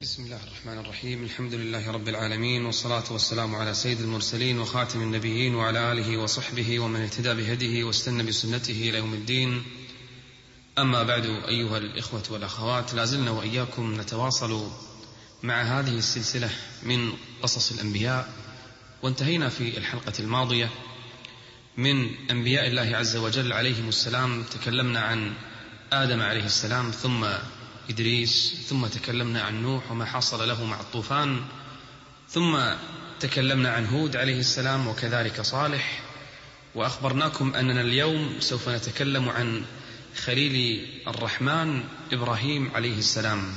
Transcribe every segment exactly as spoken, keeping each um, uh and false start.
بسم الله الرحمن الرحيم. الحمد لله رب العالمين، والصلاة والسلام على سيد المرسلين وخاتم النبيين وعلى آله وصحبه ومن اهتدى بهديه واستنى بسنته إلى يوم الدين. أما بعد، أيها الإخوة والأخوات، لازلنا وإياكم نتواصل مع هذه السلسلة من قصص الأنبياء، وانتهينا في الحلقة الماضية من أنبياء الله عز وجل عليهم السلام. تكلمنا عن آدم عليه السلام، ثم إدريس، ثم تكلمنا عن نوح وما حصل له مع الطوفان، ثم تكلمنا عن هود عليه السلام وكذلك صالح. وأخبرناكم أننا اليوم سوف نتكلم عن خليل الرحمن إبراهيم عليه السلام.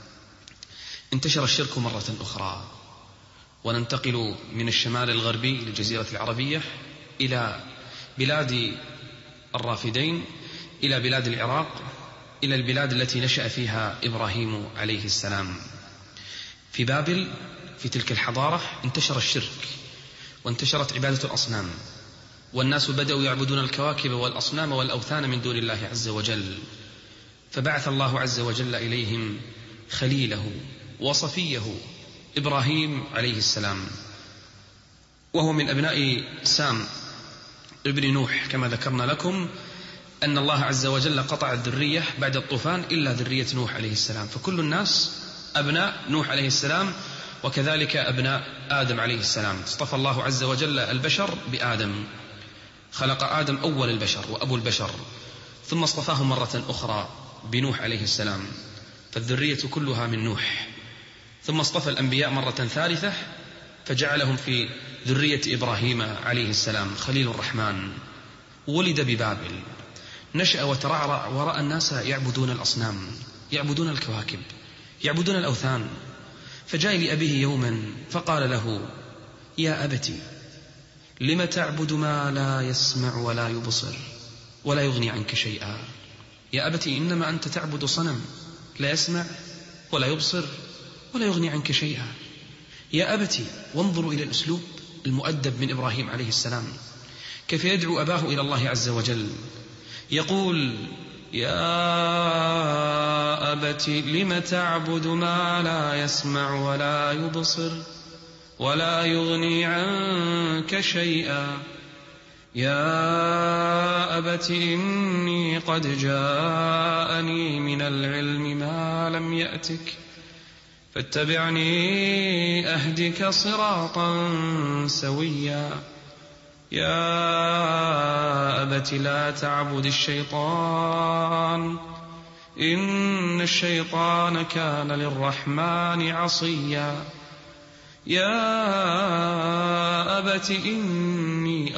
انتشر الشرك مرة أخرى، وننتقل من الشمال الغربي للجزيرة العربية إلى بلاد الرافدين، إلى بلاد العراق، إلى البلاد التي نشأ فيها إبراهيم عليه السلام. في بابل، في تلك الحضارة، انتشر الشرك وانتشرت عبادة الأصنام، والناس بدأوا يعبدون الكواكب والأصنام والأوثان من دون الله عز وجل. فبعث الله عز وجل إليهم خليله وصفيه إبراهيم عليه السلام، وهو من أبناء سام ابن نوح، كما ذكرنا لكم أن الله عز وجل قطع الذرية بعد الطوفان إلا ذرية نوح عليه السلام، فكل الناس أبناء نوح عليه السلام، وكذلك أبناء آدم عليه السلام. اصطفى الله عز وجل البشر بآدم، خلق آدم أول البشر وأبو البشر، ثم اصطفاه مرة أخرى بنوح عليه السلام، فالذرية كلها من نوح. ثم اصطفى الأنبياء مرة ثالثة فجعلهم في ذرية إبراهيم عليه السلام خليل الرحمن. ولد ببابل، نشأ وترعرع ورأى الناس يعبدون الأصنام، يعبدون الكواكب، يعبدون الأوثان، فجاء لأبيه يوما فقال له: يا أبتي، لم تعبد ما لا يسمع ولا يبصر ولا يغني عنك شيئا؟ يا أبتي، إنما أنت تعبد صنم لا يسمع ولا يبصر ولا يغني عنك شيئا. يا أبتي، وانظروا إلى الأسلوب المؤدب من إبراهيم عليه السلام، كيف يدعو أباه إلى الله عز وجل. يقول: يا أبت لم تعبد ما لا يسمع ولا يبصر ولا يغني عنك شيئا. يا أبت إني قد جاءني من العلم ما لم يأتك، فاتبعني أهدك صراطا سويا. يا أبت لا تعبد الشيطان، إن الشيطان كان للرحمن عصيا. يا أبت إني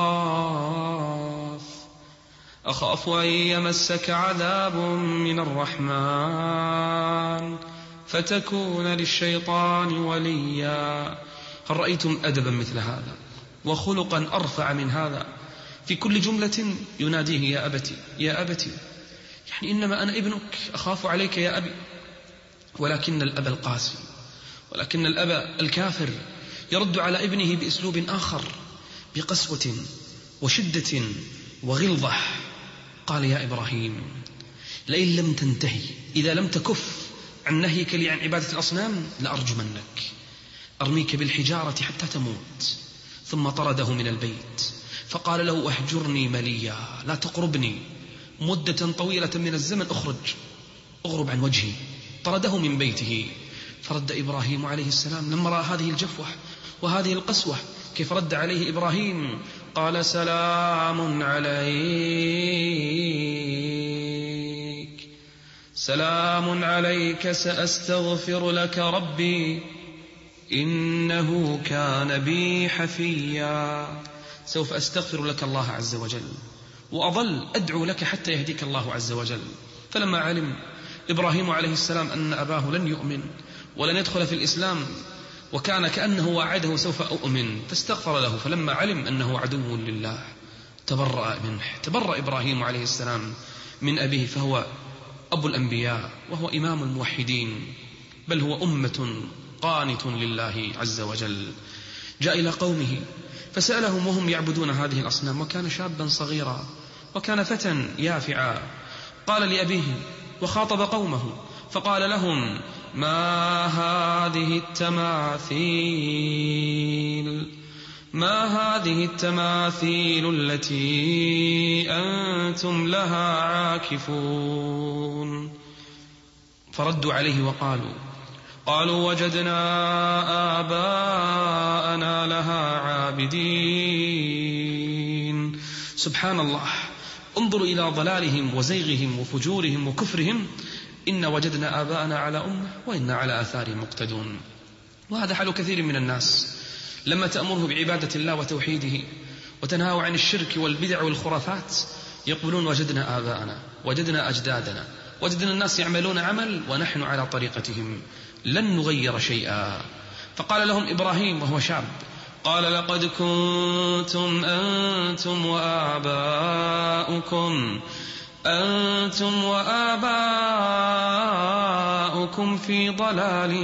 أخاف أخاف أن يمسك عذاب من الرحمن فتكون للشيطان وليا. هل رأيتم أدبا مثل هذا وخلقا أرفع من هذا؟ في كل جملة يناديه: يا أبتي، يا أبتي، يعني إنما أنا ابنك، أخاف عليك يا أبي. ولكن الأب القاسي، ولكن الأب الكافر يرد على ابنه بأسلوب آخر، بقسوة وشدة وغلظة. قال: يا إبراهيم، لئن لم تنتهي، إذا لم تكف عن نهيك لي عن عبادة الأصنام لأرجمنك، أرميك بالحجارة حتى تموت. ثم طرده من البيت، فقال له: اهجرني مليا، لا تقربني مدة طويلة من الزمن، أخرج، أغرب عن وجهي. طرده من بيته. فرد إبراهيم عليه السلام لما رأى هذه الجفوة وهذه القسوة، كيف رد عليه إبراهيم؟ قال: سلام عليك، سلام عليك، سأستغفر لك ربي إنه كان بي حفيا. سوف أستغفر لك الله عز وجل، وأظل أدعو لك حتى يهديك الله عز وجل. فلما علم إبراهيم عليه السلام أن أباه لن يؤمن ولن يدخل في الإسلام، وكان كأنه وعده سوف أؤمن، فاستغفر له. فلما علم أنه عدو لله تبرأ منه. تبرأ إبراهيم عليه السلام من أبيه، فهو أبو الأنبياء وهو إمام الموحدين، بل هو أمة قانت لله عز وجل. جاء إلى قومه فسألهم وهم يعبدون هذه الأصنام، وكان شابا صغيرا وكان فتى يافعا. قال لأبيه وخاطب قومه فقال لهم: ما هذه التماثيل ما هذه التماثيل التي أنتم لها عاكفون؟ فردوا عليه وقالوا قالوا وجدنا آباءنا لها عابدين. سبحان الله، انظروا إلى ضلالهم وزيغهم وفجورهم وكفرهم. إن وجدنا آباءنا على أمة وإنا على آثارهم مقتدون. وهذا حال كثير من الناس، لما تأمره بعبادة الله وتوحيده وتنهاه عن الشرك والبدع والخرافات يقولون وجدنا آباءنا، وجدنا أجدادنا، وجدنا الناس يعملون عمل ونحن على طريقتهم لن نغير شيئا. فقال لهم إبراهيم وهو شاب، قال لقد كنتم أنتم وآباؤكم أنتم وآباؤكم في ضلال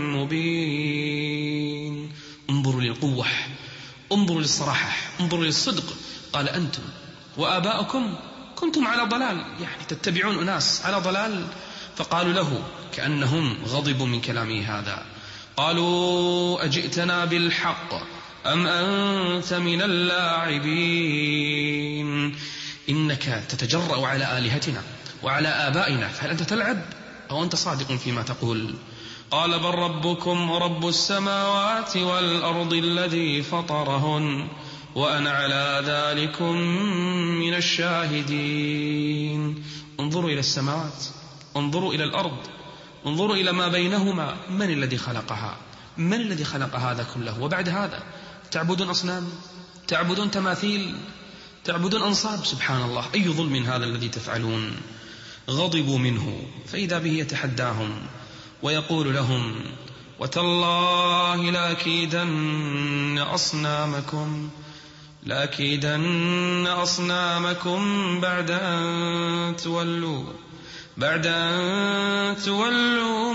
مبين. انظروا للقوة، انظروا للصراحة، انظروا للصدق. قال أنتم وآباؤكم كنتم على ضلال، يعني تتبعون أناس على ضلال. فقالوا له كأنهم غضبوا من كلامه هذا، قالوا أجئتنا بالحق أم أنت من اللاعبين؟ إنك تتجرأ على آلهتنا وعلى آبائنا، فهل أنت تلعب أو أنت صادق فيما تقول؟ قال بل ربكم ورب السماوات والأرض الذي فطرهن وأنا على ذلكم من الشاهدين. انظروا إلى السماوات، انظروا إلى الأرض، انظروا إلى ما بينهما. من الذي خلقها؟ من الذي خلق هذا كله؟ وبعد هذا تعبدون أصنام، تعبدون تماثيل، تعبدون أنصاب. سبحان الله، أي ظلم هذا الذي تفعلون؟ غضبوا منه، فإذا به يتحداهم ويقول لهم وتالله لأكيدن أصنامكم لأكيدن أصنامكم بعد أن تولوا بعد أن تولوا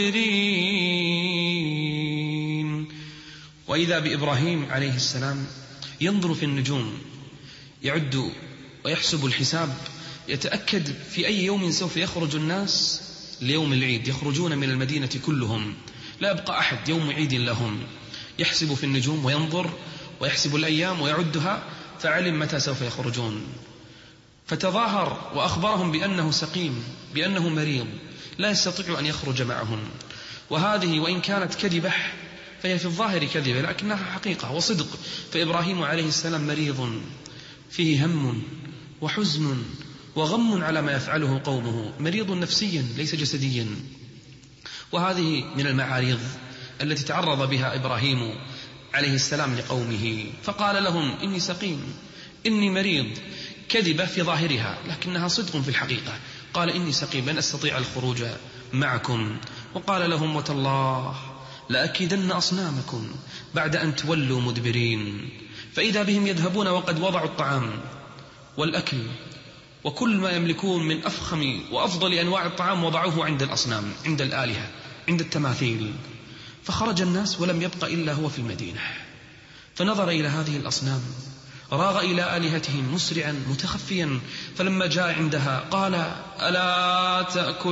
مدبرين. وإذا بإبراهيم عليه السلام ينظر في النجوم، يعد ويحسب الحساب، يتأكد في أي يوم سوف يخرج الناس ليوم العيد، يخرجون من المدينة كلهم، لا يبقى أحد، يوم عيد لهم. يحسب في النجوم وينظر ويحسب الأيام ويعدها، فعلم متى سوف يخرجون. فتظاهر وأخبرهم بأنه سقيم، بأنه مريض، لا يستطيع أن يخرج معهم. وهذه وإن كانت كذبة فهي في الظاهر كذبة، لكنها حقيقة وصدق. فإبراهيم عليه السلام مريض، فيه هم وحزن وغم على ما يفعله قومه، مريض نفسيا ليس جسديا. وهذه من المعارض التي تعرض بها إبراهيم عليه السلام لقومه، فقال لهم إني سقيم، إني مريض. كذبة في ظاهرها لكنها صدق في الحقيقة. قال إني سقيم لن أستطيع الخروج معكم. وقال لهم وتالله لأكيدن أصنامكم بعد أن تولوا مدبرين. فإذا بهم يذهبون وقد وضعوا الطعام والأكل وكل ما يملكون من أفخم وأفضل أنواع الطعام وضعوه عند الأصنام، عند الآلهة، عند التماثيل. فخرج الناس ولم يبق إلا هو في المدينة، فنظر إلى هذه الأصنام، راغ إلى آلهتهم مسرعا متخفيا. فلما جاء عندها قال ألا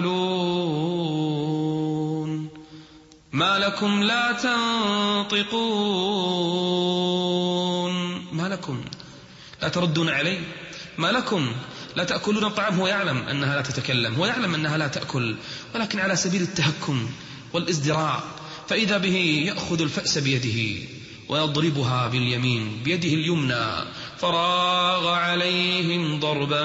تأكلون ما لكم لا تنطقون؟ ما لكم لا تردون عليه؟ ما لكم لا تأكلون الطعام؟ هو يعلم أنها لا تتكلم، هو يعلم أنها لا تأكل، ولكن على سبيل التهكم والازدراء. فإذا به يأخذ الفأس بيده ويضربها باليمين بيده اليمنى، فراغ عليهم ضربا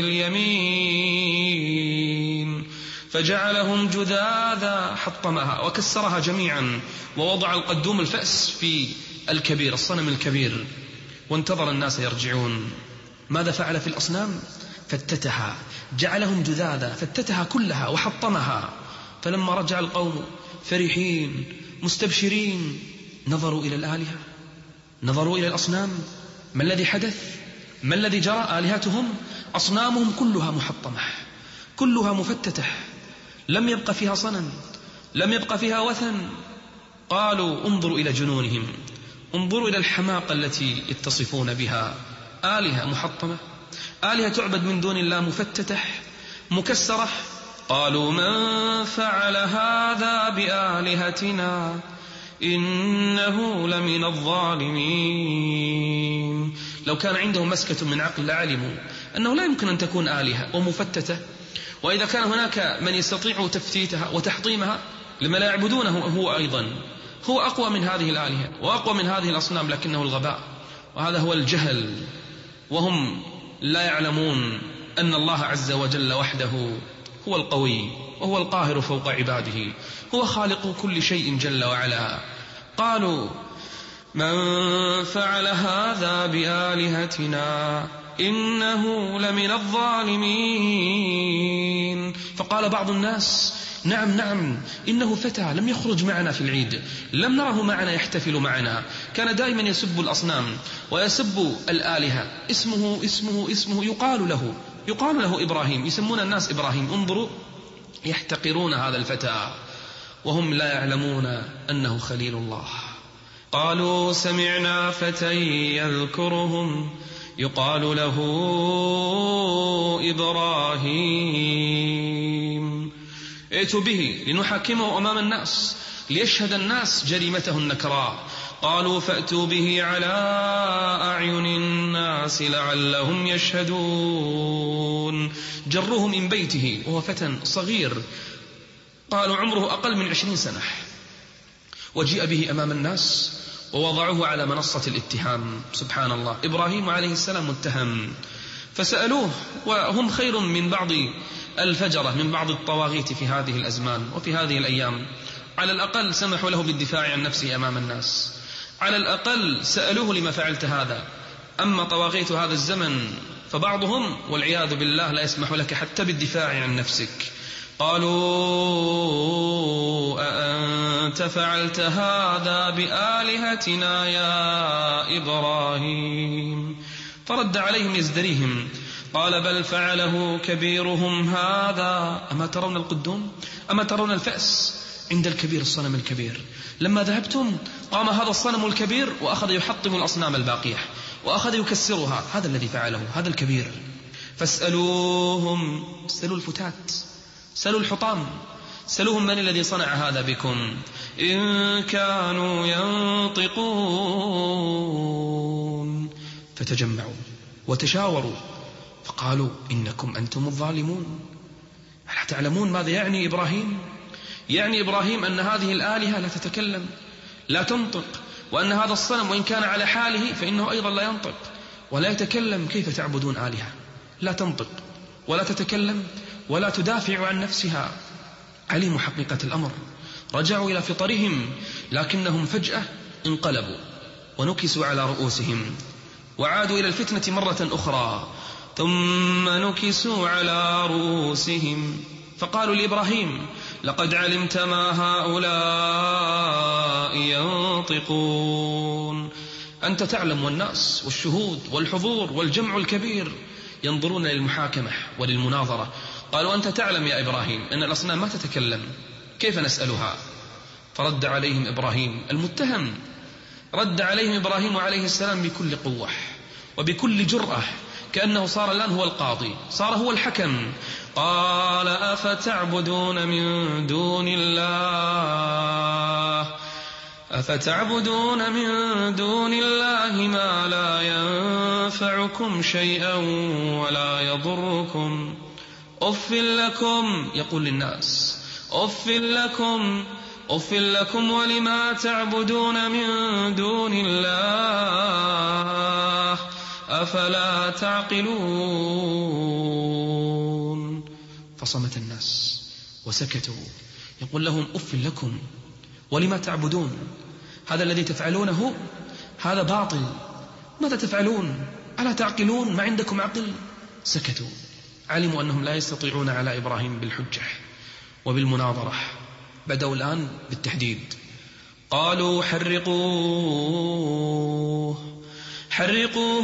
باليمين فجعلهم جذاذا، حطمها وكسرها جميعا، ووضع القدوم الفأس في الكبير، الصنم الكبير، وانتظر الناس يرجعون. ماذا فعل في الأصنام؟ فتتها، جعلهم جذاذا، فتتها كلها وحطمها. فلما رجع القوم فرحين مستبشرين نظروا إلى الآلهة، نظروا إلى الأصنام. ما الذي حدث؟ ما الذي جرى؟ آلهتهم أصنامهم كلها محطمة، كلها مفتتة، لم يبق فيها صنم، لم يبق فيها وثن. قالوا انظروا إلى جنونهم، انظروا إلى الحماقة التي يتصفون بها. آلهة محطمة، آلهة تعبد من دون الله مفتتة مكسرة، قالوا من فعل هذا بآلهتنا إنه لمن الظالمين. لو كان عندهم مسكة من عقل لعلموا أنه لا يمكن أن تكون آلهة ومفتتة، وإذا كان هناك من يستطيع تفتيتها وتحطيمها لما لا يعبدونه هو أيضا. هو أقوى من هذه الآلهة وأقوى من هذه الأصنام، لكنه الغباء، وهذا هو الجهل، وهم لا يعلمون أن الله عز وجل وحده هو القوي وهو القاهر فوق عباده، هو خالق كل شيء جل وعلا. قالوا من فعل هذا بآلهتنا إنه لمن الظالمين. فقال بعض الناس نعم نعم إنه فتى لم يخرج معنا في العيد، لم نره معنا يحتفل معنا، كان دائما يسب الأصنام ويسب الآلهة، اسمه اسمه اسمه يقال له يقال له إبراهيم، يسمون الناس إبراهيم. انظروا يحتقرون هذا الفتى وهم لا يعلمون أنه خليل الله. قالوا سمعنا فتى يذكرهم يقال له إبراهيم ائتوا به لنحاكمه أمام الناس ليشهد الناس جريمته النكراء. قالوا فأتوا به على أعين الناس لعلهم يشهدون. جروه من بيته وهو فتى صغير، قالوا عمره أقل من عشرين سنة، وجيء به أمام الناس ووضعوه على منصة الاتهام. سبحان الله، إبراهيم عليه السلام متهم، فسألوه، وهم خير من بعض الفجرة من بعض الطواغيت في هذه الأزمان وفي هذه الأيام. على الأقل سمحوا له بالدفاع عن نفسه أمام الناس، على الأقل سألوه لما فعلت هذا. أما طواغيت هذا الزمن فبعضهم والعياذ بالله لا يسمح لك حتى بالدفاع عن نفسك. قالوا أأنت فعلت هذا بآلهتنا يا إبراهيم؟ فرد عليهم يزدريهم قال بل فعله كبيرهم هذا. أما ترون القدوم؟ أما ترون الفأس عند الكبير الصنم الكبير؟ لما ذهبتم قام هذا الصنم الكبير وأخذ يحطم الأصنام الباقية وأخذ يكسرها، هذا الذي فعله، هذا الكبير. فاسألوهم، اسألوا الفتات، سألوا الحطام، سألوهم من الذي صنع هذا بكم إن كانوا ينطقون. فتجمعوا وتشاوروا فقالوا إنكم أنتم الظالمون. ألا تعلمون ماذا يعني إبراهيم؟ يعني إبراهيم أن هذه الآلهة لا تتكلم لا تنطق، وأن هذا الصنم وإن كان على حاله فإنه أيضا لا ينطق ولا يتكلم. كيف تعبدون آلهة لا تنطق ولا تتكلم ولا تدافع عن نفسها؟ علموا حقيقة الأمر، رجعوا إلى فطرهم، لكنهم فجأة انقلبوا ونكسوا على رؤوسهم وعادوا إلى الفتنة مرة أخرى، ثم نكسوا على رؤوسهم فقالوا لإبراهيم لقد علمت ما هؤلاء ينطقون. أنت تعلم، والناس والشهود والحضور والجمع الكبير ينظرون للمحاكمة وللمناظرة. قالوا أنت تعلم يا إبراهيم أن الأصنام ما تتكلم، كيف نسألها؟ فرد عليهم إبراهيم المتهم، رد عليهم إبراهيم عليه السلام بكل قوة وبكل جرأة، كأنه صار الآن هو القاضي، صار هو الحكم. قال أفتعبدون من دون الله أفتعبدون من دون الله ما لا ينفعكم شيئا ولا يضركم أف لكم، يقول للناس أف لكم أف لكم ولما تعبدون من دون الله أفلا تعقلون. فصمت الناس وسكتوا. يقول لهم أف لكم ولما تعبدون، هذا الذي تفعلونه هذا باطل، ماذا تفعلون؟ ألا تعقلون؟ ما عندكم عقل؟ سكتوا، علموا أنهم لا يستطيعون على إبراهيم بالحجة وبالمناظرة. بدأوا الآن بالتحديد. قالوا حرقوه حرقوه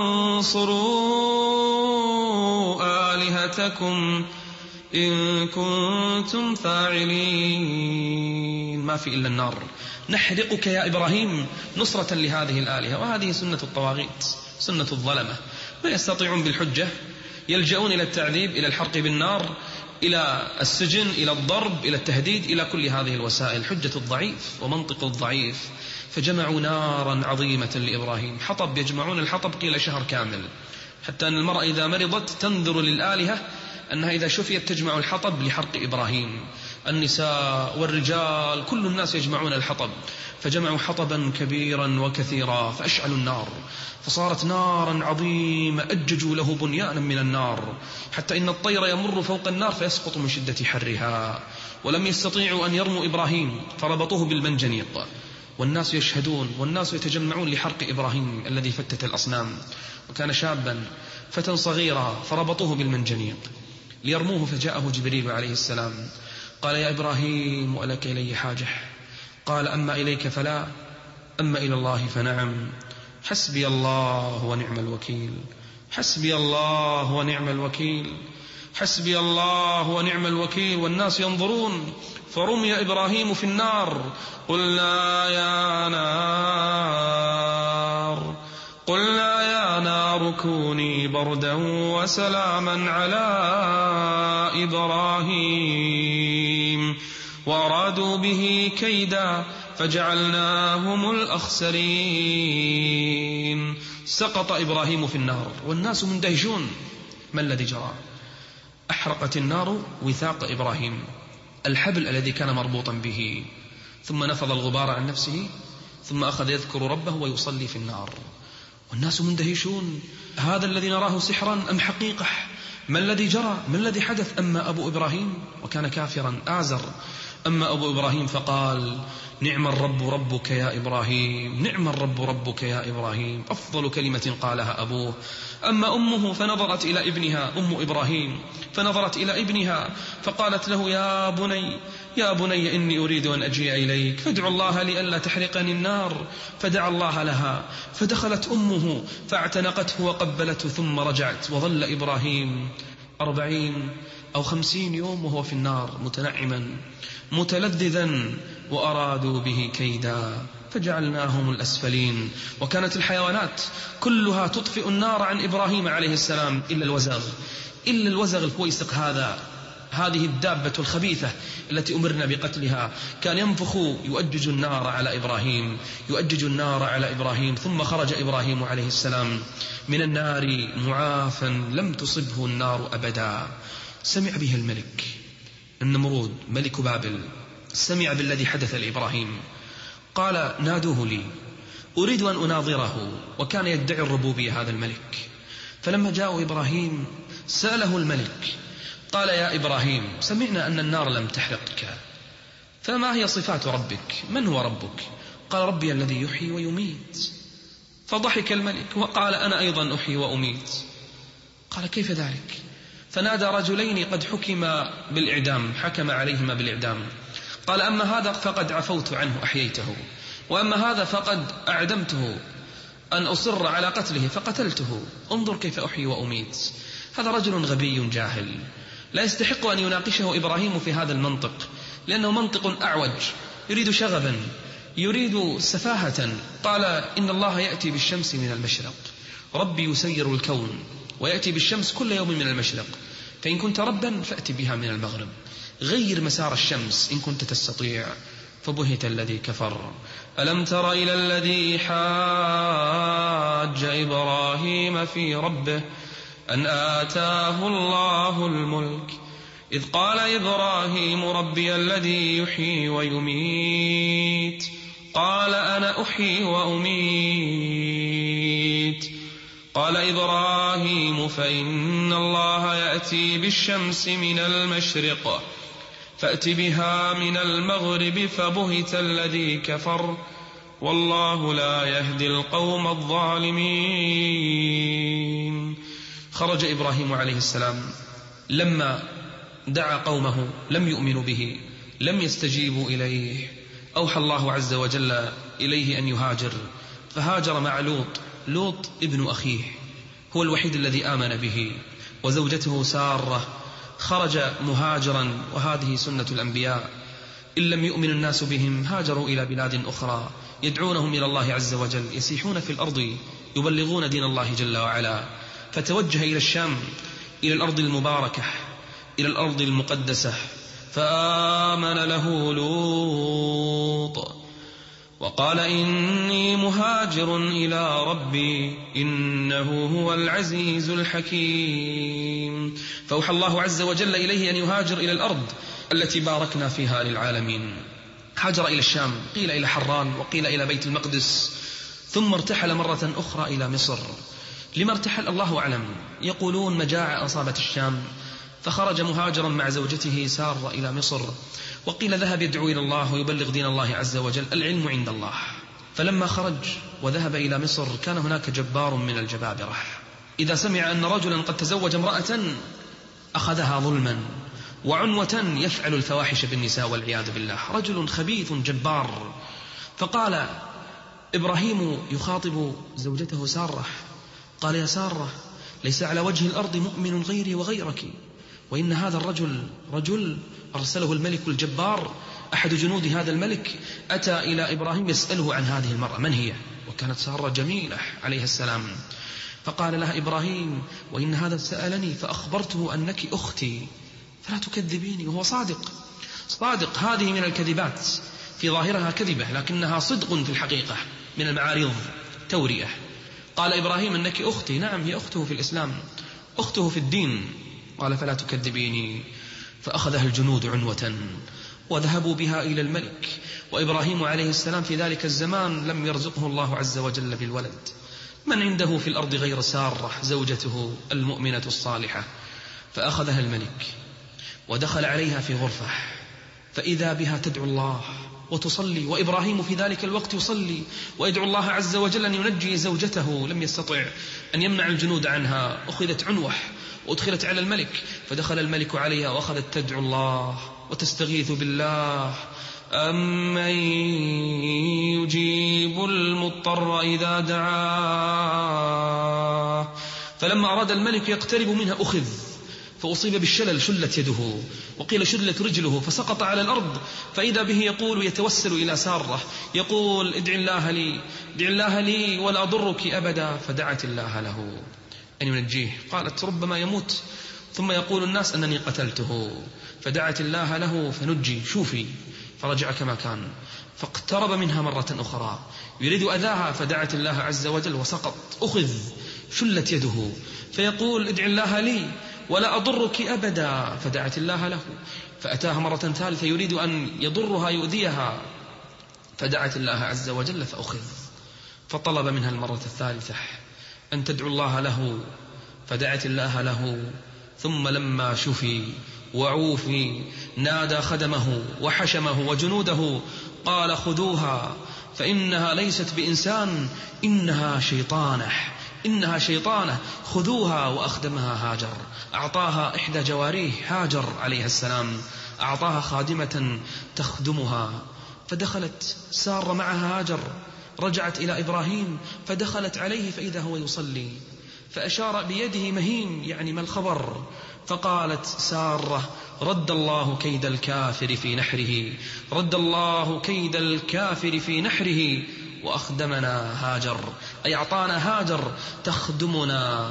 وانصروا آلهتكم إن كنتم فاعلين. ما في إلا النار، نحرقك يا إبراهيم نصرة لهذه الآلهة. وهذه سنة الطواغيت، سنة الظلمة، ما يستطيعون بالحجة يلجؤون إلى التعذيب، إلى الحرق بالنار، إلى السجن، إلى الضرب، إلى التهديد، إلى كل هذه الوسائل، حجة الضعيف ومنطق الضعيف. فجمعوا نارا عظيمة لإبراهيم، حطب، يجمعون الحطب قيل شهر كامل، حتى أن المرأة إذا مرضت تنذر للآلهة أنها إذا شفيت تجمع الحطب لحرق إبراهيم. النساء والرجال كل الناس يجمعون الحطب، فجمعوا حطبا كبيرا وكثيرا فأشعلوا النار، فصارت نارا عظيمة، أججوا له بنيانا من النار، حتى إن الطير يمر فوق النار فيسقط من شدة حرها. ولم يستطيعوا أن يرموا إبراهيم فربطوه بالمنجنيق، والناس يشهدون والناس يتجمعون لحرق إبراهيم الذي فتت الأصنام، وكان شابا فتى صغيرا، فربطوه بالمنجنيق ليرموه. فجاءه جبريل عليه السلام قال: يا إبراهيم ولك إلي حاجة؟ قال: أما إليك فلا، أما إلى الله فنعم. حسبي الله ونعم الوكيل، حسبي الله ونعم الوكيل، حسبي الله ونعم الوكيل. والناس ينظرون، فرمي إبراهيم في النار. قلنا يا نار قلنا يا نار كوني بردا وسلاما على إبراهيم وأرادوا به كيدا فجعلناهم الأخسرين. سقط إبراهيم في النار والناس مندهشون، ما الذي جرى؟ أحرقت النار وثاق إبراهيم، الحبل الذي كان مربوطا به، ثم نفض الغبار عن نفسه، ثم أخذ يذكر ربه ويصلي في النار، والناس مندهشون، هذا الذي نراه سحرا أم حقيقة؟ ما الذي جرى؟ ما الذي حدث؟ أما أبو إبراهيم وكان كافرا آزر، أما أبو إبراهيم فقال: نعم الرب ربك يا إبراهيم، نعم الرب ربك يا إبراهيم، أفضل كلمة قالها أبوه. أما أمه فنظرت إلى ابنها، أم إبراهيم فنظرت إلى ابنها فقالت له: يا بني يا بني إني أريد أن أجيء إليك فادع الله لي ألا تحرقني النار. فدعا الله لها، فدخلت أمه فاعتنقته وقبلته، ثم رجعت، وظل إبراهيم أربعين أو خمسين يوم وهو في النار متنعما متلذذا، وأرادوا به كيدا فجعلناهم الأسفلين. وكانت الحيوانات كلها تطفئ النار عن إبراهيم عليه السلام إلا الوزغ، إلا الوزغ الفويسق، هذا هذه الدابة الخبيثة التي أمرنا بقتلها، كان ينفخ يؤجج النار على إبراهيم، يؤجج النار على إبراهيم. ثم خرج إبراهيم عليه السلام من النار معافا لم تصبه النار أبدا. سمع به الملك النمرود ملك بابل، سمع بالذي حدث لإبراهيم، قال: نادوه لي أريد أن أناظره. وكان يدعي الربوبية هذا الملك. فلما جاء إبراهيم سأله الملك، قال: يا إبراهيم، سمعنا أن النار لم تحرقك، فما هي صفات ربك؟ من هو ربك؟ قال: ربي الذي يحيي ويميت. فضحك الملك وقال: أنا أيضا أحيي وأميت. قال: كيف ذلك؟ فنادى رجلين قد حكم بالإعدام، حكم عليهما بالإعدام. قال: أما هذا فقد عفوت عنه أحييته، وأما هذا فقد أعدمته، أن أصر على قتله فقتلته، انظر كيف أحيي وأميت. هذا رجل غبي جاهل لا يستحق أن يناقشه إبراهيم في هذا المنطق، لأنه منطق أعوج، يريد شغبا، يريد سفاهة. قال: إن الله يأتي بالشمس من المشرق، ربي يسير الكون ويأتي بالشمس كل يوم من المشرق، فإن كنت ربا فأتي بها من المغرب، غير مسار الشمس إن كنت تستطيع. فبهت الذي كفر. ألم تر إلى الذي حاج إبراهيم في ربه أن آتاه الله الملك إذ قال إبراهيم ربي الذي يحيي ويميت قال أنا أحيي وأميت. قال إبراهيم فإن الله يأتي بالشمس من المشرق فأت بها من المغرب فبهت الذي كفر والله لا يهدي القوم الظالمين. خرج إبراهيم عليه السلام لما دعا قومه لم يؤمنوا به، لم يستجيبوا إليه، أوحى الله عز وجل إليه أن يهاجر، فهاجر مع لوط. لوط ابن أخيه هو الوحيد الذي آمن به، وزوجته سارة. خرج مهاجرا، وهذه سنة الأنبياء، إن لم يؤمن الناس بهم هاجروا إلى بلاد أخرى يدعونهم إلى الله عز وجل، يسيحون في الأرض يبلغون دين الله جل وعلا. فتوجه إلى الشام، إلى الأرض المباركة إلى الأرض المقدسة، فآمن له لوط وقال إني مهاجر إلى ربي إنه هو العزيز الحكيم. فأوحى الله عز وجل إليه أن يهاجر إلى الأرض التي باركنا فيها للعالمين. هاجر إلى الشام، قيل إلى حران وقيل إلى بيت المقدس، ثم ارتحل مرة أخرى إلى مصر. لما ارتحل الله أعلم، يقولون مجاعة أصابت الشام فخرج مهاجرا مع زوجته سارة إلى مصر، وقيل ذهب يدعو إلى الله ويبلغ دين الله عز وجل، العلم عند الله. فلما خرج وذهب إلى مصر كان هناك جبار من الجبابرة إذا سمع أن رجلا قد تزوج امرأة أخذها ظلما وعنوة يفعل الفواحش بالنساء والعياذ بالله، رجل خبيث جبار. فقال إبراهيم يخاطب زوجته سارة، قال يا سارة ليس على وجه الأرض مؤمن غيري وغيرك، وإن هذا الرجل رجل أرسله الملك الجبار، أحد جنود هذا الملك أتى إلى إبراهيم يسأله عن هذه المرأة من هي، وكانت سارة جميلة عليها السلام. فقال لها إبراهيم وإن هذا سألني فأخبرته أنك أختي فلا تكذبيني، وهو صادق صادق. هذه من الكذبات في ظاهرها كذبة لكنها صدق في الحقيقة، من المعارض تورية. قال إبراهيم أنك أختي، نعم هي أخته في الإسلام، أخته في الدين. قال فلا تكذبيني. فأخذها الجنود عنوة وذهبوا بها إلى الملك، وإبراهيم عليه السلام في ذلك الزمان لم يرزقه الله عز وجل بالولد. من عنده في الأرض غير سارة زوجته المؤمنة الصالحة؟ فأخذها الملك ودخل عليها في غرفة، فإذا بها تدعو الله وتصلي، وإبراهيم في ذلك الوقت يصلي ويدعو الله عز وجل أن ينجي زوجته، لم يستطع أن يمنع الجنود عنها. أخذت عنوة وأدخلت على الملك، فدخل الملك عليها وأخذت تدعو الله وتستغيث بالله، أمن يجيب المضطر إذا دعاه. فلما أراد الملك يقترب منها أخذ فأصيب بالشلل، شلت يده وقيل شلت رجله فسقط على الأرض. فإذا به يقول يتوسل إلى سارة يقول ادع الله لي ادع الله لي ولا أضرك أبدا، فدعت الله له أن ينجيه. قالت ربما يموت ثم يقول الناس أنني قتلته، فدعت الله له فنجي، شوفي. فرجع كما كان، فاقترب منها مرة أخرى يريد أذاها، فدعت الله عز وجل وسقط، أخذ شلت يده، فيقول ادع الله لي ولا أضرك أبدا، فدعت الله له. فأتاها مرة ثالثة يريد أن يضرها يؤذيها، فدعت الله عز وجل فأخذ. فطلب منها المرة الثالثة أن تدعو الله له، فدعت الله له. ثم لما شفي وعوفي نادى خدمه وحشمه وجنوده قال خذوها فإنها ليست بإنسان، إنها شيطانة إنها شيطانة خذوها. وأخدمها هاجر، أعطاها إحدى جواريه هاجر عليها السلام، أعطاها خادمة تخدمها. فدخلت سارة معها هاجر، رجعت إلى إبراهيم فدخلت عليه فإذا هو يصلي، فأشار بيده مهين يعني ما الخبر. فقالت سارة رد الله كيد الكافر في نحره، رد الله كيد الكافر في نحره، وأخدمنا هاجر أي أعطانا هاجر تخدمنا.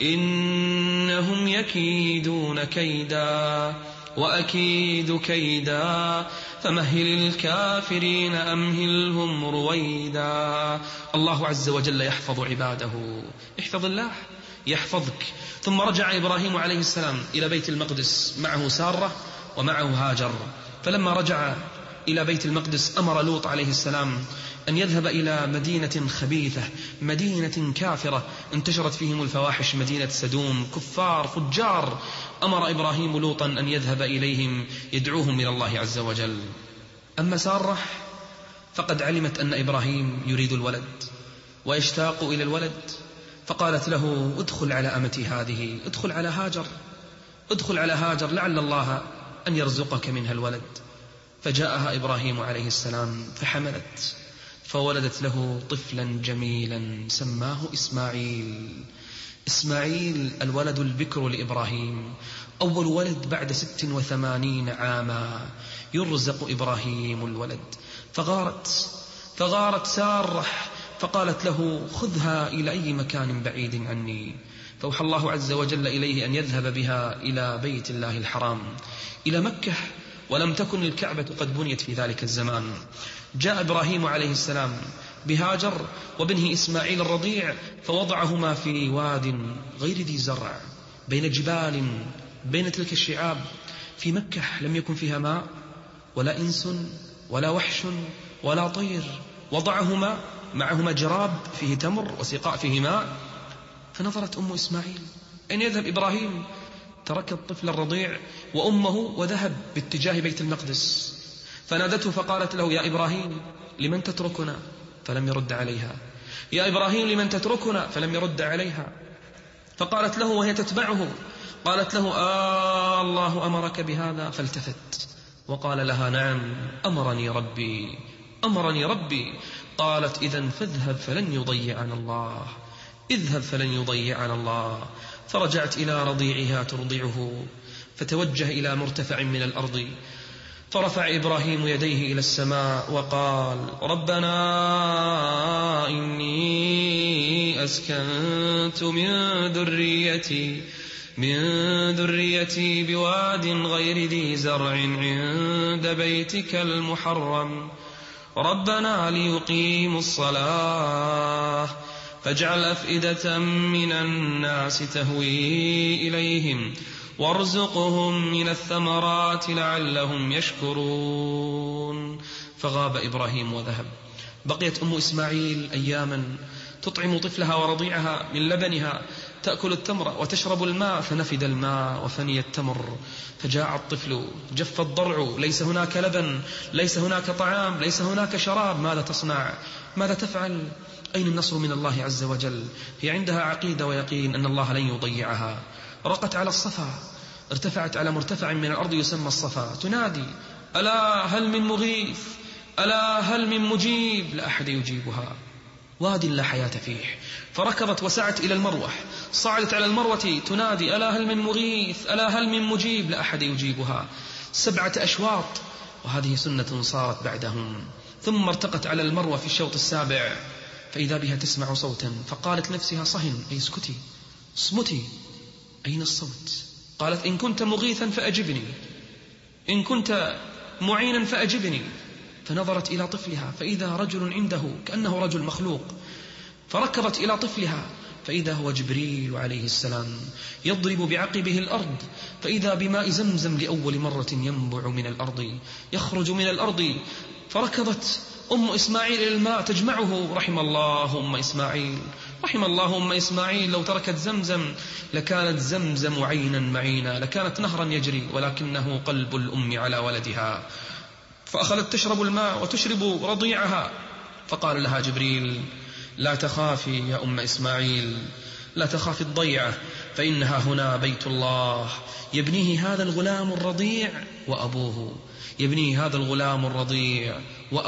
إنهم يكيدون كيدا وأكيد كيدا فمهل الكافرين أمهلهم رويدا. الله عز وجل يحفظ عباده، احفظ الله يحفظك. ثم رجع إبراهيم عليه السلام إلى بيت المقدس معه سارة ومعه هاجر. فلما رجع إلى بيت المقدس أمر لوط عليه السلام أن يذهب إلى مدينة خبيثة، مدينة كافرة انتشرت فيهم الفواحش، مدينة سدوم، كفار فجار. أمر إبراهيم لوطا أن يذهب إليهم يدعوهم إلى الله عز وجل. أما سارة فقد علمت أن إبراهيم يريد الولد ويشتاق إلى الولد، فقالت له ادخل على أمتي هذه، ادخل على هاجر ادخل على هاجر لعل الله أن يرزقك منها الولد. فجاءها إبراهيم عليه السلام فحملت فولدت له طفلا جميلا سماه إسماعيل. إسماعيل الولد البكر لإبراهيم، أول ولد بعد ست وثمانين عاما يرزق إبراهيم الولد. فغارت فغارت سارة فقالت له خذها إلى أي مكان بعيد عني، فأوحى الله عز وجل إليه أن يذهب بها إلى بيت الله الحرام إلى مكة، ولم تكن الكعبة قد بنيت في ذلك الزمان. جاء إبراهيم عليه السلام بهاجر وابنه إسماعيل الرضيع فوضعهما في واد غير ذي زرع بين جبال بين تلك الشعاب في مكة، لم يكن فيها ماء ولا إنس ولا وحش ولا طير. وضعهما معهما جراب فيه تمر وسقاء فيه ماء. فنظرت أم إسماعيل أين يذهب إبراهيم؟ ترك الطفل الرضيع وأمه وذهب باتجاه بيت المقدس. فنادته فقالت له: يا إبراهيم لمن تتركنا؟ فلم يرد عليها. يا إبراهيم لمن تتركنا؟ فلم يرد عليها. فقالت له وهي تتبعه، قالت له: آه الله أمرك بهذا؟ فالتفت وقال لها: نعم أمرني ربي أمرني ربي. قالت: إذن فاذهب فلن يضيعنا الله اذهب فلن يضيعنا الله. فرجعت إلى رضيعها ترضعه، فتوجه إلى مرتفع من الأرض، فرفع إبراهيم يديه إلى السماء وقال: ربنا إني أسكنت من ذريتي من ذريتي بواد غير ذي زرع عند بيتك المحرم ربنا ليقيموا الصلاة فاجعل أفئدة من الناس تهوي إليهم وارزقهم من الثمرات لعلهم يشكرون. فغاب إبراهيم وذهب. بقيت أم إسماعيل أياما تطعم طفلها ورضيعها من لبنها، تأكل التمر وتشرب الماء، فنفد الماء وفني التمر، فجاع الطفل، جف الضرع، ليس هناك لبن، ليس هناك طعام، ليس هناك شراب. ماذا تصنع؟ ماذا تفعل؟ أين النصر من الله عز وجل؟ هي عندها عقيدة ويقين أن الله لن يضيعها. رقت على الصفا، ارتفعت على مرتفع من الأرض يسمى الصفا، تنادي: ألا هل من مغيث؟ ألا هل من مجيب؟ لا أحد يجيبها. واد لا حياة فيه. فركضت وسعت إلى المروة، صعدت على المروة تنادي: ألا هل من مغيث؟ ألا هل من مجيب؟ لا أحد يجيبها. سبعة أشواط، وهذه سنة صارت بعدهم. ثم ارتقت على المروة في الشوط السابع، فإذا بها تسمع صوتا، فقالت نفسها: صهن، أي اسكتي، اصمتي، أين الصوت؟ قالت: إن كنت مغيثا فأجبني، إن كنت معينا فأجبني. فنظرت إلى طفلها فإذا رجل عنده كأنه رجل مخلوق، فركضت إلى طفلها فإذا هو جبريل عليه السلام يضرب بعقبه الأرض، فإذا بماء زمزم لأول مرة ينبع من الأرض، يخرج من الأرض. فركضت أم إسماعيل إلى الماء تجمعه. رحم الله أم إسماعيل، رحم الله أم إسماعيل، لو تركت زمزم لكانت زمزم عينا معينا، لكانت نهرا يجري، ولكنه قلب الأم على ولدها. فأخذت تشرب الماء وتشرب رضيعها. فقال لها جبريل: لا تخافي يا أم إسماعيل، لا تخافي الضيعة، فإنها هنا بيت الله يبنيه هذا الغلام الرضيع وأبوه، يبنيه هذا الغلام الرضيع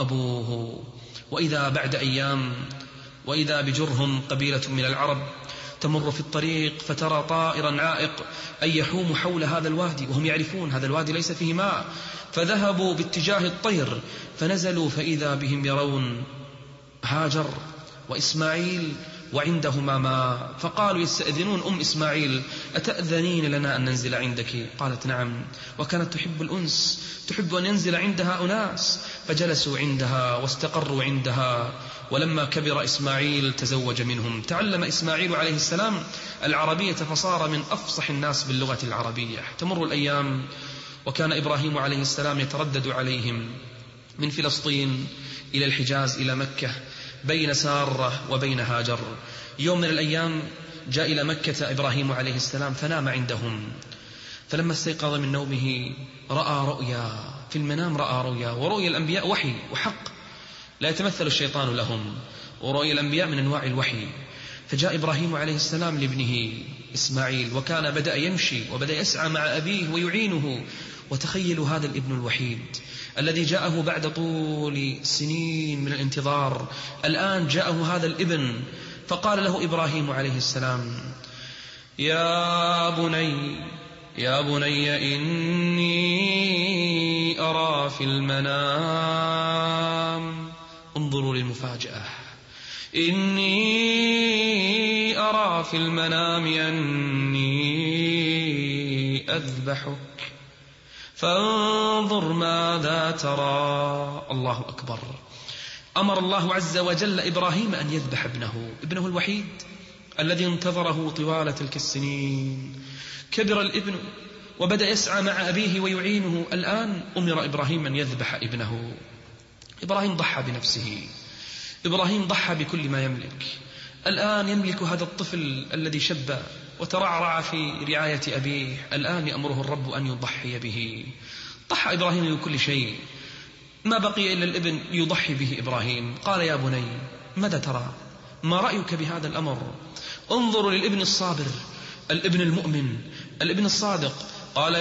وأبوه. وإذا بعد أيام وإذا بجرهم قبيلة من العرب تمر في الطريق، فترى طائرا عائق أي يحوم حول هذا الوادي، وهم يعرفون هذا الوادي ليس فيه ماء، فذهبوا باتجاه الطير، فنزلوا فإذا بهم يرون هاجر وإسماعيل وعندهما ماء. فقالوا يستأذنون أم إسماعيل: أتأذنين لنا أن ننزل عندك؟ قالت: نعم. وكانت تحب الأنس، تحب أن ينزل عندها أناس، فجلسوا عندها واستقروا عندها. ولما كبر إسماعيل تزوج منهم. تعلم إسماعيل عليه السلام العربية فصار من أفصح الناس باللغة العربية. تمر الأيام وكان إبراهيم عليه السلام يتردد عليهم من فلسطين إلى الحجاز إلى مكة بين سارة وبين هاجر. يوم من الأيام جاء إلى مكة إبراهيم عليه السلام فنام عندهم، فلما استيقظ من نومه رأى رؤيا في المنام، رأى رؤيا، ورؤيا الأنبياء وحي وحق، لا يتمثل الشيطان لهم، ورؤيا الأنبياء من أنواع الوحي. فجاء إبراهيم عليه السلام لابنه إسماعيل، وكان بدأ يمشي وبدأ يسعى مع أبيه ويعينه. وتخيلوا هذا الابن الوحيد الذي جاءه بعد طول سنين من الانتظار، الآن جاءه هذا الابن. فقال له إبراهيم عليه السلام: يا بني يا بني إني أرى في المنام، انظروا للمفاجأة، إني أرى في المنام أني أذبحك فانظر ماذا ترى. الله أكبر. أمر الله عز وجل إبراهيم أن يذبح ابنه ابنه الوحيد الذي انتظره طوال تلك السنين. كبر الابن وبدأ يسعى مع أبيه ويعينه. الآن أمر إبراهيم أن يذبح ابنه. إبراهيم ضحى بنفسه، إبراهيم ضحى بكل ما يملك. الآن يملك هذا الطفل الذي شب وترعرع في رعاية أبيه، الآن يأمره الرب أن يضحي به. ضحى إبراهيم بكل شيء، ما بقي إلا الابن يضحي به إبراهيم. قال يا بني ماذا ترى؟ ما رأيك بهذا الأمر؟ انظروا للابن الصابر، الابن المؤمن، الابن الصادق. قال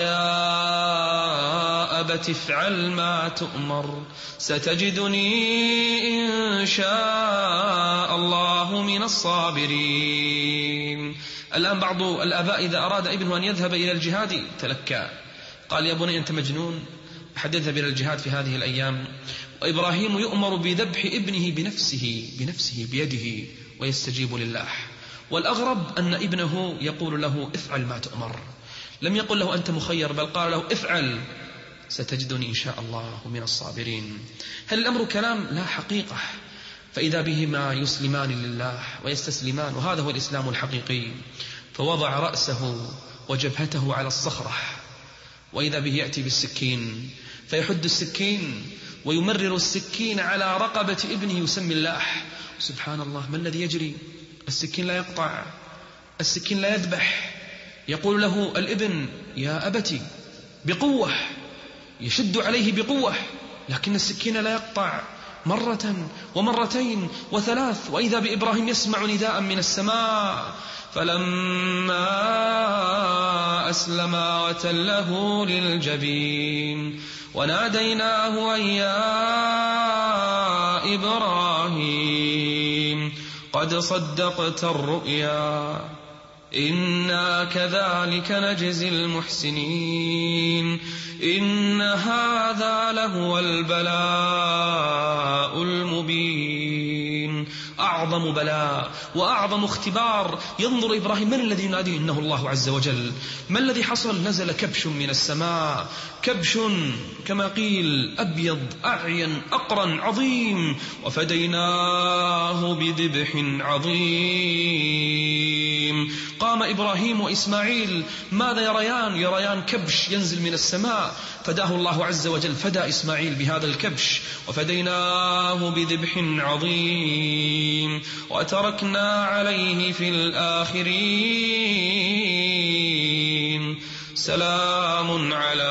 يا أبت افعل ما تؤمر ستجدني إن شاء الله من الصابرين. الآن بعض الآباء إذا أراد ابنه أن يذهب إلى الجهاد تلكى، قال يا بني أنت مجنون، أحد يذهب إلى الجهاد في هذه الأيام؟ وإبراهيم يؤمر بذبح ابنه بنفسه بنفسه بيده ويستجيب لله. والأغرب أن ابنه يقول له افعل ما تؤمر، لم يقل له أنت مخير، بل قال له افعل ستجدني إن شاء الله من الصابرين. هل الأمر كلام؟ لا، حقيقة. فإذا بهما يسلمان لله ويستسلمان، وهذا هو الإسلام الحقيقي. فوضع رأسه وجبهته على الصخرة، وإذا به يأتي بالسكين فيحد السكين ويمرر السكين على رقبة ابنه يسمي الله. سبحان الله، ما الذي يجري؟ السكين لا يقطع، السكين لا يذبح. يقول له الابن يا أبتي بقوة، يشد عليه بقوة، لكن السكين لا يقطع. مرة ومرتين وثلاث، وإذا بإبراهيم يسمع نداء من السماء. فلما أسلما وتله للجبين وناديناه أن يا إبراهيم قد صدقت الرؤيا إنا كذلك نجزي المحسنين إن هذا لهو البلاء المبين. أعظم بلاء وأعظم اختبار. ينظر إبراهيم، من الذي ينادي؟ إنه الله عز وجل. ما الذي حصل؟ نزل كبش من السماء، كبش كما قيل أبيض أعين أقرن عظيم، وفديناه بذبح عظيم. قام إبراهيم وإسماعيل ماذا يريان؟ يريان كبش ينزل من السماء، فداه الله عز وجل، فدى إسماعيل بهذا الكبش، وفديناه بذبح عظيم وتركنا عليه في الآخرين سلام على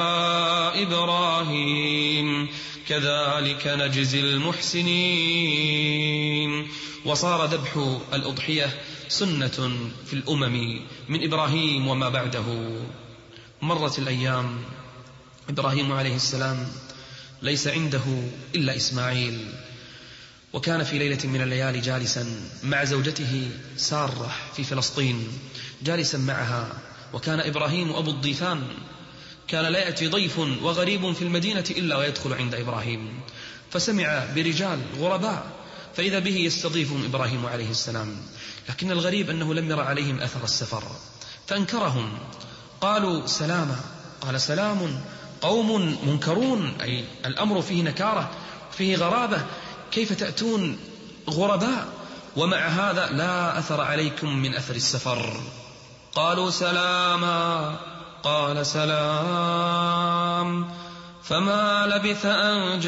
إبراهيم كذلك نجزي المحسنين. وصار ذبح الأضحية سنة في الأمم من إبراهيم وما بعده. مرت الأيام، إبراهيم عليه السلام ليس عنده إلا إسماعيل، وكان في ليلة من الليالي جالسا مع زوجته سارة في فلسطين، جالسا معها. وكان إبراهيم أبو الضيفان، كان لا يأتي ضيف وغريب في المدينة إلا ويدخل عند إبراهيم. فسمع برجال غرباء، فإذا به يستضيفهم إبراهيم عليه السلام، لكن الغريب أنه لم يرى عليهم أثر السفر، فأنكرهم. قالوا سلاما، قال سلام قوم منكرون، أي الأمر فيه نكارة، فيه غرابة، كيف تأتون غرباء ومع هذا لا أثر عليكم من أثر السفر؟ قالوا سلاما، قال سلام، فما لبث أن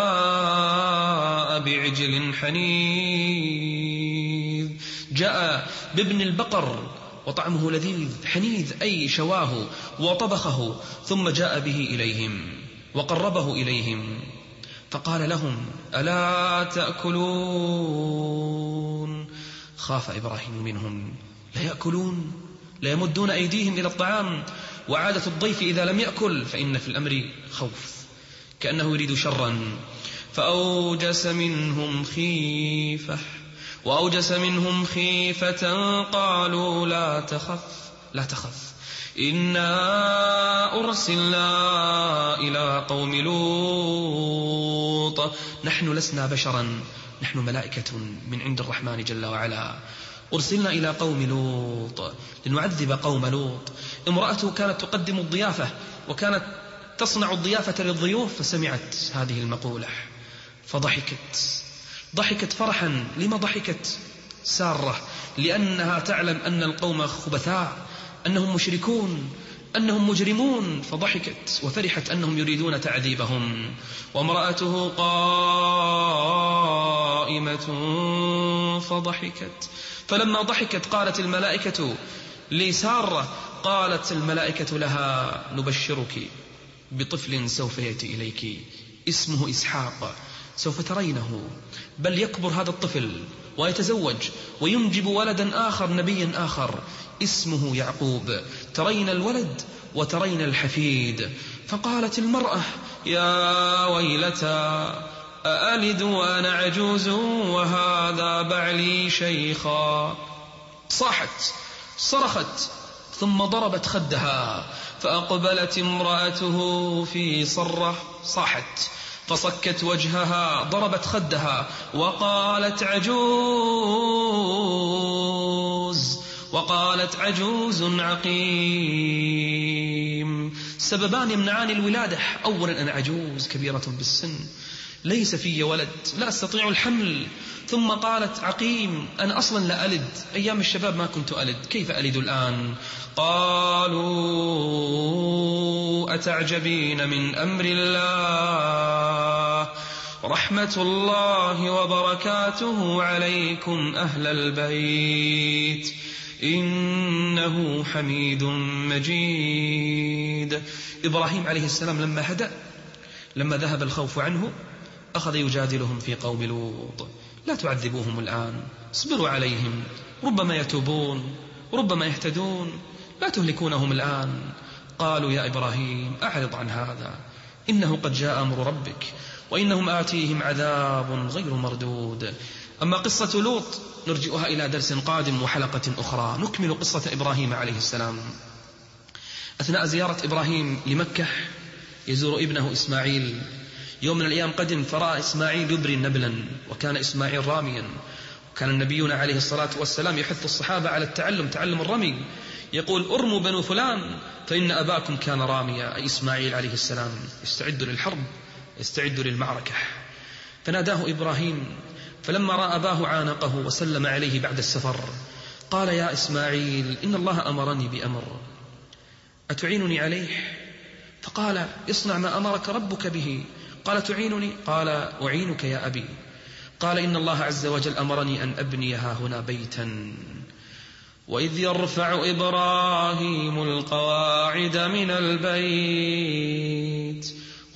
جاء بعجل حنيذ. جاء بابن البقر وطعمه لذيذ حنيذ، أي شواه وطبخه، ثم جاء به إليهم وقربه إليهم، فقال لهم ألا تأكلون؟ خاف إبراهيم منهم، لا يأكلون، لا يمدون أيديهم إلى الطعام. وعادة الضيف إذا لم يأكل فإن في الأمر خوف، كأنه يريد شرا. فأوجس منهم خيفة وأوجس منهم خيفة قالوا لا تخف لا تخف إنا أرسلنا إلى قوم لوط. نحن لسنا بشرا، نحن ملائكة من عند الرحمن جل وعلا، أرسلنا إلى قوم لوط لنعذب قوم لوط. امرأته كانت تقدم الضيافة وكانت تصنع الضيافة للضيوف، فسمعت هذه المقولة فضحكت، ضحكت فرحا. لما ضحكت سارة؟ لأنها تعلم أن القوم خبثاء، أنهم مشركون، أنهم مجرمون، فضحكت وفرحت أنهم يريدون تعذيبهم. وامرأته قائمة فضحكت، فلما ضحكت قالت الملائكة لسارة، قالت الملائكة لها نبشرك بطفل سوف يأتي إليك اسمه إسحاق، سوف ترينه، بل يكبر هذا الطفل ويتزوج وينجب ولدا آخر نبيا آخر اسمه يعقوب، ترين الولد وترين الحفيد. فقالت المرأة يا ويلتى أألد وأنا عجوز وهذا بعلي شيخا. صاحت صرخت ثم ضربت خدها، فأقبلت امرأته في صرة، صاحت فصكت وجهها، ضربت خدها وقالت عجوز، وقالت عجوز عقيم. سببان يمنعان الولادة: أولا أنا عجوز كبيرة بالسن، ليس في ولد، لا أستطيع الحمل. ثم قالت عقيم، أنا أصلا لا ألد، أيام الشباب ما كنت ألد، كيف ألد الآن؟ قالوا أتعجبين من أمر الله، رحمة الله وبركاته عليكم أهل البيت إنه حميد مجيد. إبراهيم عليه السلام لما هدأ، لما ذهب الخوف عنه، أخذ يجادلهم في قوم لوط: لا تعذبوهم الآن، اصبروا عليهم، ربما يتوبون، ربما يهتدون، لا تهلكونهم الآن. قالوا يا إبراهيم أعرض عن هذا، إنه قد جاء أمر ربك وإنهم آتيهم عذاب غير مردود. أما قصة لوط نرجئها إلى درس قادم وحلقة أخرى. نكمل قصة إبراهيم عليه السلام. أثناء زيارة إبراهيم لمكة يزور ابنه إسماعيل، يوم من الأيام قدم فرأى إسماعيل يبري نبلا، وكان إسماعيل راميا، وكان النبينا عليه الصلاة والسلام يحث الصحابة على التعلم، تعلم الرمي، يقول أرموا بنو فلان فإن أباكم كان راميا، أي إسماعيل عليه السلام، استعدوا للحرب، استعدوا للمعركة. فناداه إبراهيم، فلما رأى أباه عانقه وسلم عليه بعد السفر، قال يا إسماعيل إن الله أمرني بأمر أتعينني عليه؟ فقال اصنع ما أمرك ربك به. قال تعينني؟ قال أعينك يا أبي. قال إن الله عز وجل أمرني أن أبني ها هنا بيتا، وإذ يرفع إبراهيم القواعد من البيت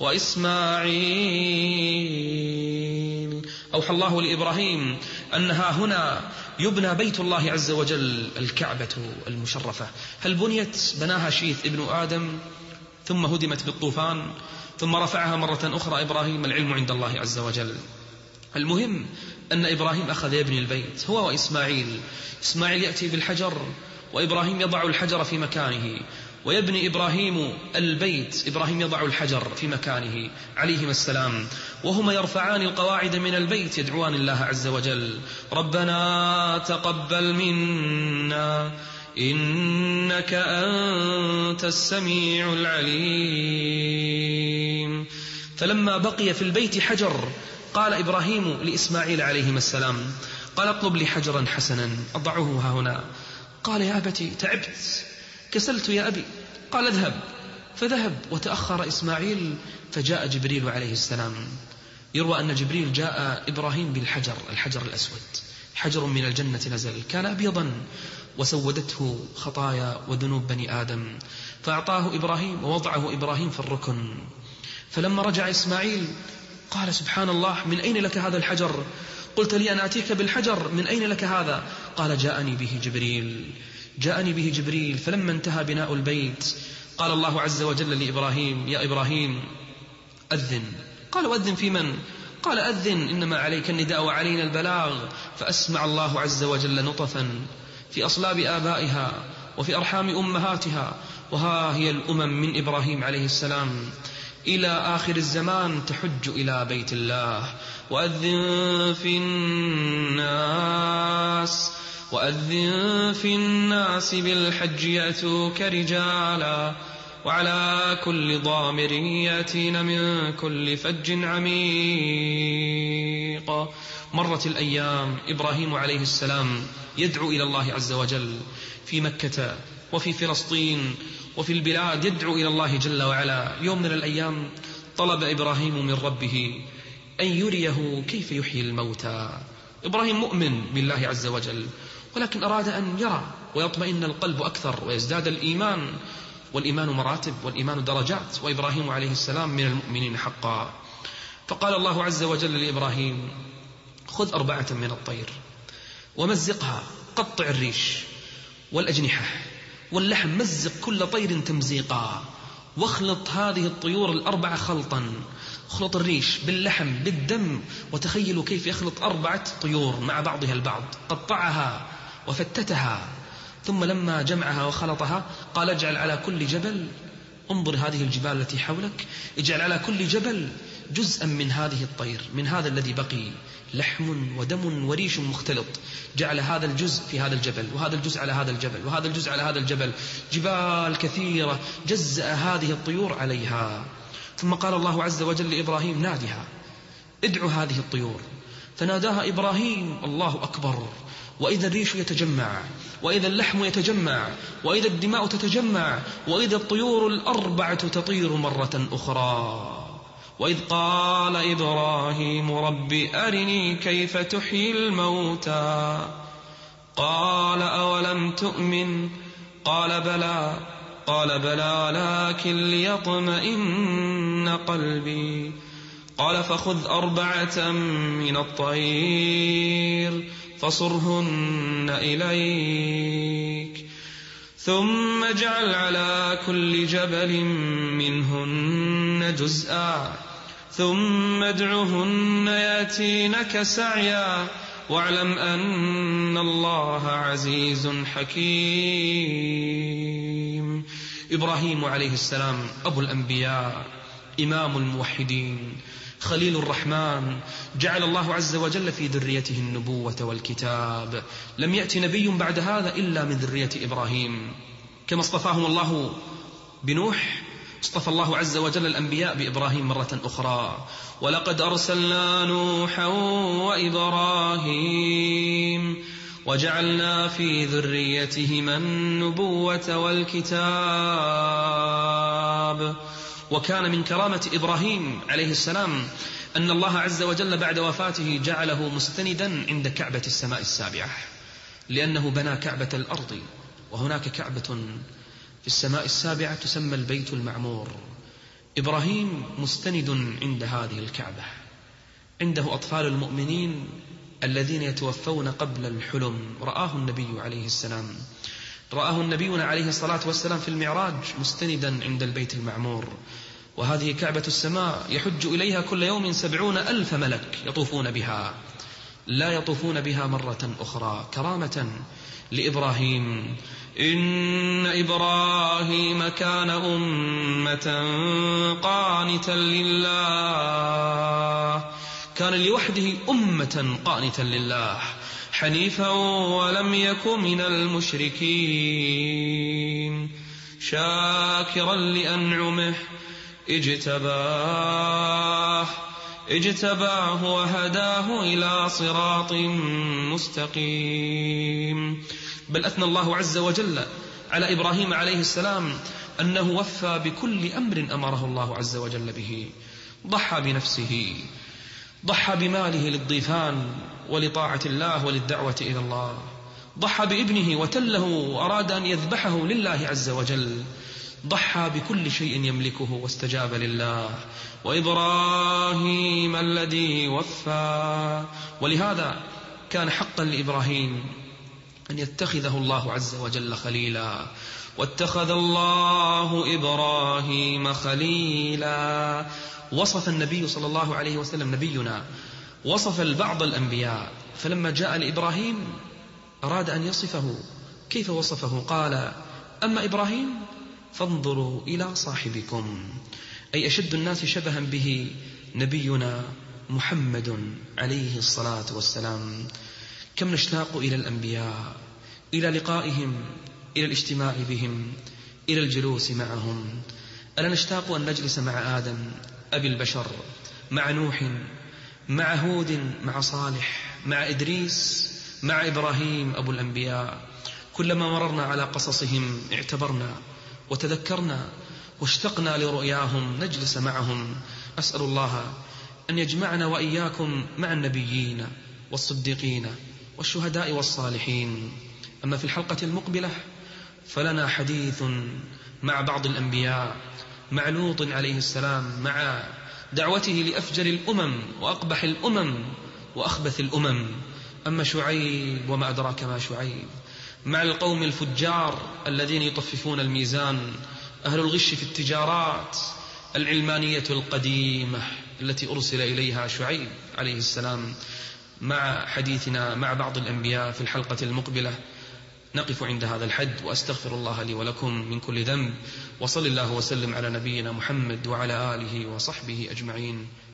وإسماعيل. أوحى الله لإبراهيم أنها هنا يبنى بيت الله عز وجل، الكعبة المشرفة. هل بنيت؟ بناها شيث ابن آدم، ثم هدمت بالطوفان، ثم رفعها مرة أخرى إبراهيم، العلم عند الله عز وجل. المهم أن إبراهيم أخذ يبني البيت هو وإسماعيل. إسماعيل يأتي بالحجر وإبراهيم يضع الحجر في مكانه، ويبني إبراهيم البيت، إبراهيم يضع الحجر في مكانه عليهما السلام، وهما يرفعان القواعد من البيت يدعوان الله عز وجل: ربنا تقبل منا إنك أنت السميع العليم. فلما بقي في البيت حجر قال إبراهيم لإسماعيل عليهما السلام: قال اطلب لي حجرا حسنا أضعه ها هنا. قال يا أبتي تعبت، كسلت يا أبي. قال اذهب، فذهب. وتأخر إسماعيل فجاء جبريل عليه السلام. يروى أن جبريل جاء إبراهيم بالحجر، الحجر الأسود، حجر من الجنة نزل، كان أبيضا وسودته خطايا وذنوب بني آدم، فأعطاه إبراهيم ووضعه إبراهيم في الركن. فلما رجع إسماعيل قال سبحان الله، من أين لك هذا الحجر؟ قلت لي أنا أتيك بالحجر، من أين لك هذا؟ قال جاءني به جبريل، جاءني به جبريل. فلما انتهى بناء البيت قال الله عز وجل لإبراهيم: يا إبراهيم أذن. قال وأذن في من؟ قال أذن، إنما عليك النداء وعلينا البلاغ. فأسمع الله عز وجل نطفا في أصلاب آبائها وفي أرحام أمهاتها، وها هي الأمم من إبراهيم عليه السلام إلى آخر الزمان تحج إلى بيت الله. وأذن في الناس وأذن في الناس بالحج يأتوك رجالا وعلى كل ضامر يأتين من كل فج عميق. مرت الأيام، إبراهيم عليه السلام يدعو إلى الله عز وجل في مكة وفي فلسطين وفي البلاد، يدعو إلى الله جل وعلا. يوم من الأيام طلب إبراهيم من ربه أن يريه كيف يحيي الموتى. إبراهيم مؤمن بالله عز وجل، ولكن أراد أن يرى ويطمئن القلب أكثر ويزداد الإيمان، والإيمان مراتب والإيمان درجات، وإبراهيم عليه السلام من المؤمنين حقا. فقال الله عز وجل لإبراهيم: خذ أربعة من الطير ومزقها، قطع الريش والأجنحة واللحم، مزق كل طير تمزيقا، واخلط هذه الطيور الأربعة خلطا، اخلط الريش باللحم بالدم، وتخيلوا كيف يخلط أربعة طيور مع بعضها البعض. قطعها وفتتها، ثم لما جمعها وخلطها قال: اجعل على كل جبل، انظر هذه الجبال التي حولك، اجعل على كل جبل جزءا من هذه الطير، من هذا الذي بقي، لحم ودم وريش مختلط. جعل هذا الجزء في هذا الجبل، وهذا الجزء على هذا الجبل، وهذا الجزء على هذا الجبل، جبال كثيرة جزأ هذه الطيور عليها. ثم قال الله عز وجل لإبراهيم: نادها، ادعو هذه الطيور. فناداها إبراهيم: الله أكبر. وإذا الريش يتجمع، وإذا اللحم يتجمع، وإذا الدماء تتجمع، وإذا الطيور الأربعة تطير مرة أخرى. وإذ قال إبراهيم: رب أرني كيف تحيي الموتى. قال: أولم تؤمن؟ قال: بلى. قال: بلى لكن ليطمئن قلبي. قال: فخذ أربعة من الطير فصرهن إليك، ثم اجعل على كل جبل منهن جزءا، ثم ادعهن يأتينك سعيا، واعلم أن الله عزيز حكيم. إبراهيم عليه السلام أبو الأنبياء، إمام الموحدين، خليل الرحمن، جعل الله عز وجل في ذريته النبوة والكتاب. لم يأتي نبي بعد هذا إلا من ذرية إبراهيم. كما اصطفاهم الله بنوح، اصطفى الله عز وجل الأنبياء بإبراهيم مرة أخرى. ولقد أرسلنا نوحا وإبراهيم وجعلنا في ذريتهما النبوة والكتاب. وكان من كرامة إبراهيم عليه السلام أن الله عز وجل بعد وفاته جعله مستندا عند كعبة السماء السابعة، لأنه بنى كعبة الأرض، وهناك كعبة في السماء السابعة تسمى البيت المعمور. إبراهيم مستند عند هذه الكعبة، عنده أطفال المؤمنين الذين يتوفون قبل الحلم. رآه النبي عليه السلام، رآه النبينا عليه الصلاة والسلام في المعراج مستندا عند البيت المعمور. وهذه كعبة السماء يحج إليها كل يوم سبعون ألف ملك يطوفون بها، لا يطوفون بها مرة أخرى، كرامة لإبراهيم. إن إبراهيم كان أمة قانتا لله، كان لوحده أمة قانتا لله، حنيفا ولم يك من المشركين، شاكرا لأنعمه اجتباه اجتباه وهداه إلى صراط مستقيم. بل أثنى الله عز وجل على إبراهيم عليه السلام أنه وفى بكل أمر أمره الله عز وجل به. ضحى بنفسه، ضحى بماله للضيفان ولطاعة الله وللدعوة إلى الله، ضحى بابنه وتله وأراد أن يذبحه لله عز وجل، ضحى بكل شيء يملكه واستجاب لله. وإبراهيم الذي وفى. ولهذا كان حقا لإبراهيم أن يتخذه الله عز وجل خليلا، واتخذ الله إبراهيم خليلا. وصف النبي صلى الله عليه وسلم، نبينا وصف البعض الأنبياء، فلما جاء لإبراهيم أراد أن يصفه. كيف وصفه؟ قال: أما إبراهيم فانظروا إلى صاحبكم، أي أشد الناس شبها به نبينا محمد عليه الصلاة والسلام. كم نشتاق إلى الأنبياء، إلى لقائهم، إلى الاجتماع بهم، إلى الجلوس معهم. ألا نشتاق أن نجلس مع آدم أبي البشر، مع نوح، مع هود، مع صالح، مع إدريس، مع إبراهيم أبو الأنبياء. كلما مررنا على قصصهم اعتبرنا وتذكرنا واشتقنا لرؤياهم نجلس معهم. أسأل الله أن يجمعنا وإياكم مع النبيين والصديقين والشهداء والصالحين. أما في الحلقة المقبلة فلنا حديث مع بعض الأنبياء، مع لوط عليه السلام، مع دعوته لأفجر الأمم وأقبح الأمم وأخبث الأمم. أما شعيب وما أدراك ما شعيب، مع القوم الفجار الذين يطففون الميزان، أهل الغش في التجارات، العلمانية القديمة التي أرسل إليها شعيب عليه السلام. مع حديثنا مع بعض الأنبياء في الحلقة المقبلة. نقف عند هذا الحد، وأستغفر الله لي ولكم من كل ذنب، وصل الله وسلم على نبينا محمد وعلى آله وصحبه أجمعين.